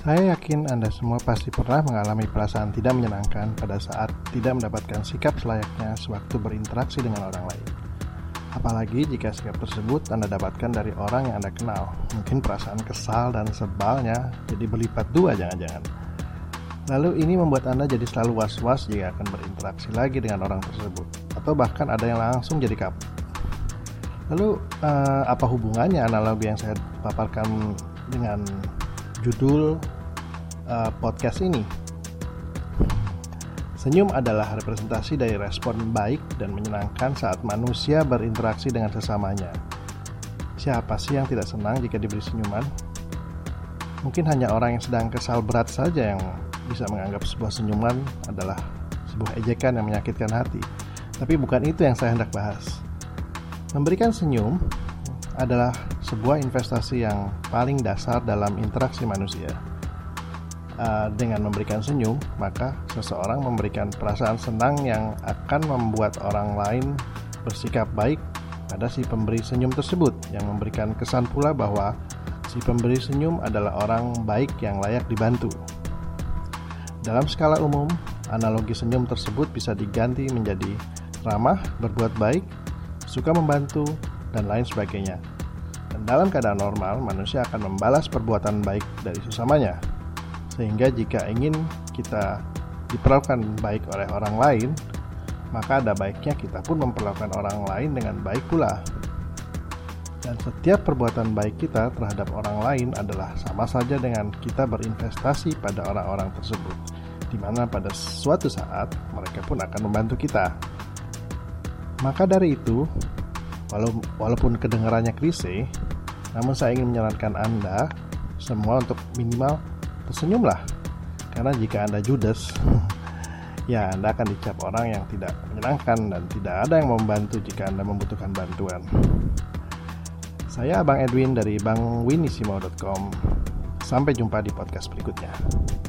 Saya yakin Anda semua pasti pernah mengalami perasaan tidak menyenangkan pada saat tidak mendapatkan sikap selayaknya sewaktu berinteraksi dengan orang lain. Apalagi jika sikap tersebut Anda dapatkan dari orang yang Anda kenal. Mungkin perasaan kesal dan sebalnya jadi berlipat dua jangan-jangan. Lalu ini membuat Anda jadi selalu was-was jika akan berinteraksi lagi dengan orang tersebut. Atau bahkan ada yang langsung jadi kapok. Lalu apa hubungannya analogi yang saya paparkan dengan judul podcast ini? Senyum adalah representasi dari respon baik dan menyenangkan saat manusia berinteraksi dengan sesamanya. Siapa sih yang tidak senang jika diberi senyuman? Mungkin hanya orang yang sedang kesal berat saja yang bisa menganggap sebuah senyuman adalah sebuah ejekan yang menyakitkan hati. Tapi bukan itu yang saya hendak bahas. Memberikan senyum adalah sebuah investasi yang paling dasar dalam interaksi manusia. Dengan memberikan senyum, maka seseorang memberikan perasaan senang yang akan membuat orang lain bersikap baik pada si pemberi senyum tersebut, yang memberikan kesan pula bahwa si pemberi senyum adalah orang baik yang layak dibantu. Dalam skala umum, analogi senyum tersebut bisa diganti menjadi ramah, berbuat baik, suka membantu, dan lain sebagainya. Dan dalam keadaan normal, manusia akan membalas perbuatan baik dari sesamanya. Sehingga jika ingin kita diperlakukan baik oleh orang lain, maka ada baiknya kita pun memperlakukan orang lain dengan baik pula. Dan setiap perbuatan baik kita terhadap orang lain adalah sama saja dengan kita berinvestasi pada orang-orang tersebut, di mana pada suatu saat mereka pun akan membantu kita. Maka dari itu, walaupun kedengarannya klise, namun saya ingin menyarankan Anda semua untuk minimal tersenyumlah. Karena jika Anda judes, ya Anda akan dicap orang yang tidak menyenangkan dan tidak ada yang membantu jika Anda membutuhkan bantuan. Saya Abang Edwin dari bangwinisimo.com. Sampai jumpa di podcast berikutnya.